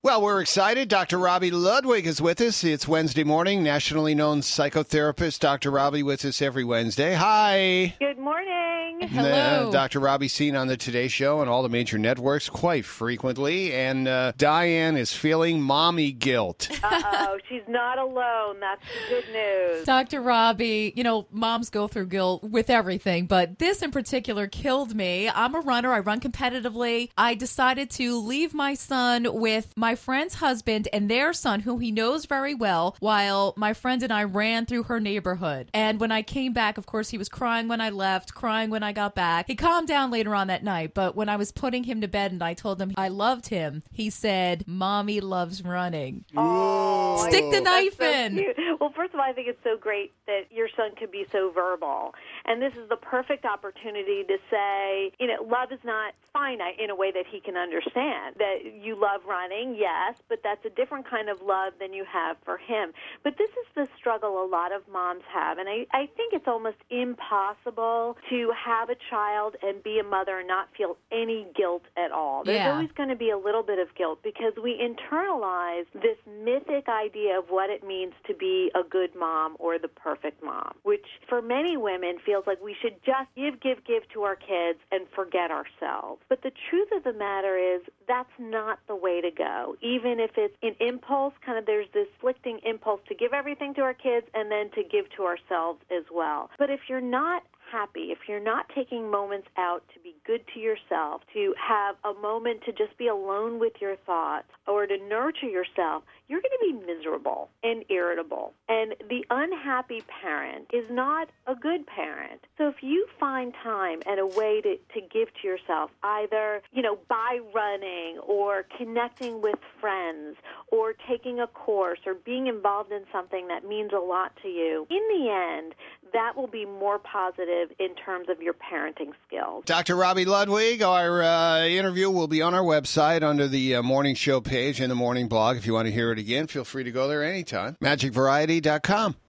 Well, we're excited. Dr. Robbie Ludwig is with us. It's Wednesday morning. Nationally known psychotherapist Dr. Robbie with us every Wednesday. Hi. Good morning. Hello. Dr. Robbie seen on the Today Show and all the major networks quite frequently. And Diane is feeling mommy guilt. Uh-oh, she's not alone. That's the good news. Dr. Robbie, moms go through guilt with everything, but this in particular killed me. I'm a runner. I run competitively. I decided to leave my son with my friend's husband and their son, whom he knows very well, while my friend and I ran through her neighborhood. And when I came back, of course, he was crying when I left, crying when I got back. He calmed down later on that night, but when I was putting him to bed and I told him I loved him, he said, "Mommy loves running." Oh, Stick the knife so in. Cute. Well, first of all, I think it's so great that your son could be so verbal. And this is the perfect opportunity to say, love is not finite in a way that he can understand. That you love running, yes, but that's a different kind of love than you have for him. But this is the struggle a lot of moms have. And I think it's almost impossible to have a child and be a mother and not feel any guilt at all. There's always going to be a little bit of guilt because we internalize this mythic idea of what it means to be a good mom or the perfect mom, which for many women feels like we should just give to our kids and forget ourselves. But the truth of the matter is that's not the way to go. Even if it's an impulse, there's this conflicting impulse to give everything to our kids and then to give to ourselves as well. But if you're not happy, if you're not taking moments out to be good to yourself, to have a moment to just be alone with your thoughts or to nurture yourself, you're going to be miserable and irritable. And the unhappy parent is not a good parent. So if you find time and a way to give to yourself, either, by running or connecting with friends or taking a course or being involved in something that means a lot to you, in the end, that will be more positive in terms of your parenting skills. Dr. Robbie Ludwig, our interview will be on our website under the morning show page in the morning blog. If you want to hear it again, feel free to go there anytime. MagicVariety.com.